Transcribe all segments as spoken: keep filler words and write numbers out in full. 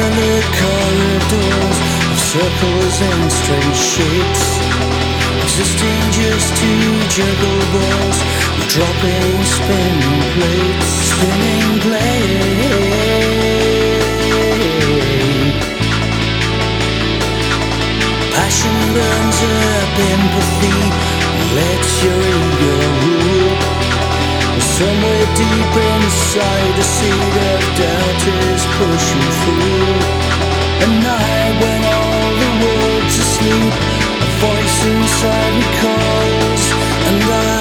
colored corridors of circles and strange shapes, existing just to juggle balls with dropping spinning plates, spinning blades. Passion burns up empathy, lets your ego rule. Somewhere deep inside, a seed of doubt is pushing through. A night when all the world's asleep, a voice inside me calls, and I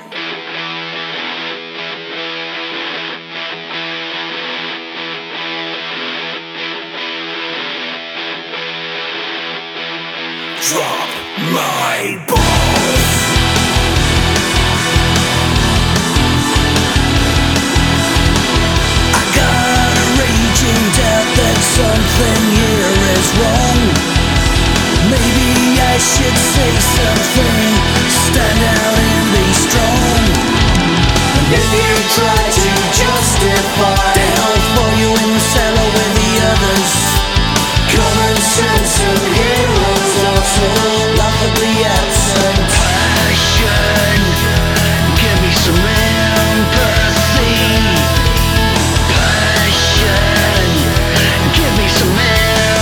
drop my balls. I got a raging doubt that something here is wrong. Maybe I should say something, stand out and be strong. And if you try to justify, then I'll throw you in the cellar with the others. Common sense of heroes are so laughably absent. Passion, give me some empathy. Passion, give me some empathy.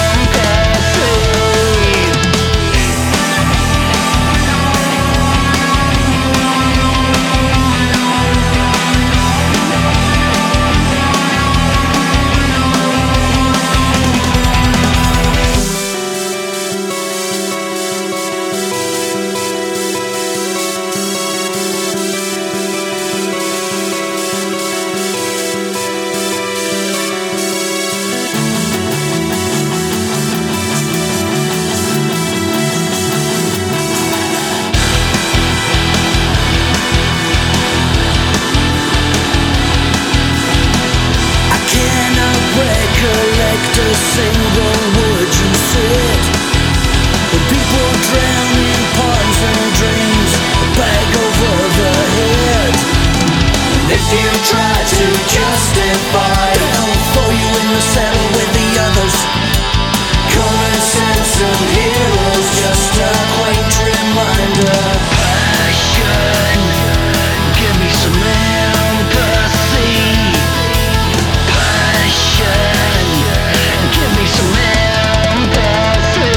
Recollect a single word you said. When people drown in ponds and dreams, a bag over the head. And if you try to justify, then I'll throw you in the saddle with the others. Common sense of heroes, just a quaint reminder. Passion, give me some empathy. Give me some empathy.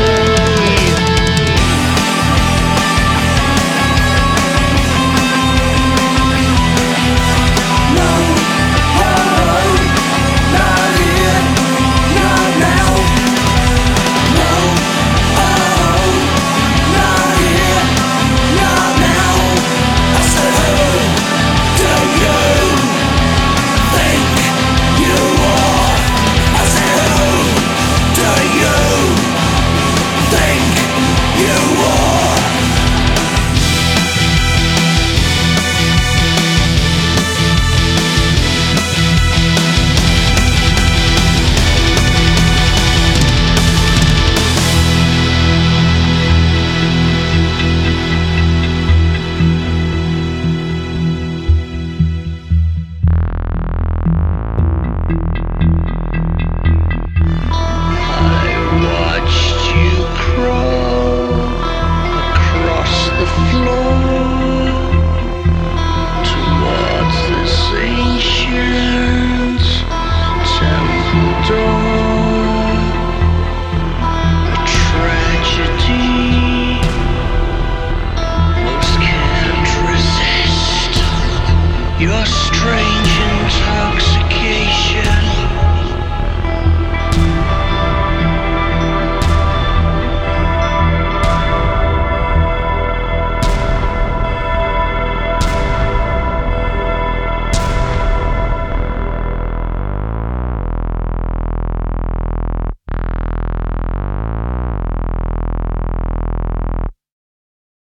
No, oh, not here, not now. No, oh, not here, not now. I said, who do you think you are? I said, who do you think you are? Your strength.